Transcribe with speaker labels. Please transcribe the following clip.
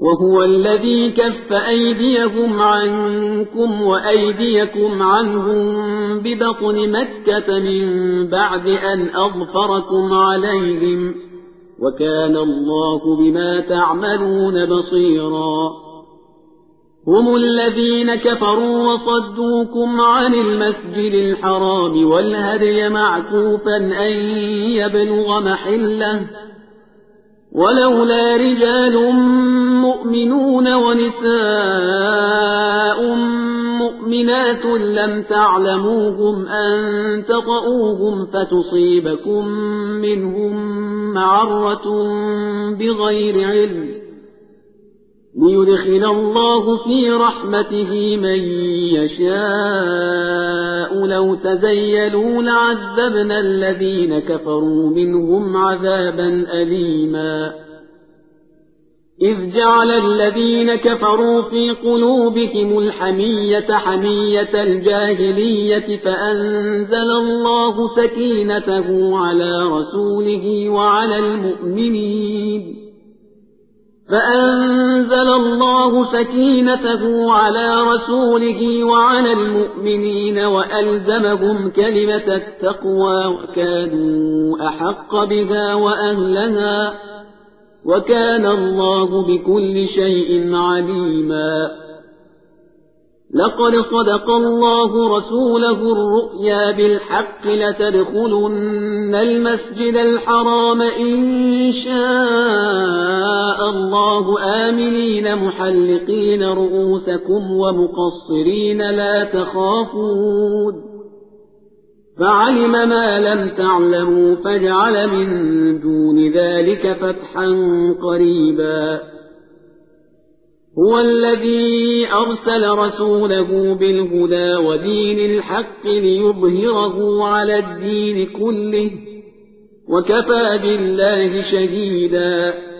Speaker 1: وهو الذي كف أيديهم عنكم وأيديكم عنهم ببطن مكة من بعد أن أظفركم عليهم وكان الله بما تعملون بصيرا هم الذين كفروا وصدوكم عن المسجد الحرام والهدي معكوفا أن يبلغ محله ولولا رجال مؤمنون ونساء مؤمنات لم تعلموهم أن تطؤوهم فتصيبكم منهم معرة بغير علم ليدخل الله في رحمته من يشاء لو تزيلوا لعذبنا الذين كفروا منهم عذابا أليما إذ جعل الذين كفروا في قلوبهم الحمية حمية الجاهلية فأنزل الله سكينته على رسوله وعلى المؤمنين وألزمهم كلمة التقوى وكانوا أحق بها وأهلها وكان الله بكل شيء عليما لقد صدق الله رسوله الرؤيا بالحق لتدخلن المسجد الحرام إن شاء الله آمنين محلقين رؤوسكم ومقصرين لا تخافون فعلم ما لم تعلموا فجعل من دون ذلك فتحا قريبا هو الذي أرسل رسوله بالهدى ودين الحق ليظهره على الدين كله وكفى بالله شهيدا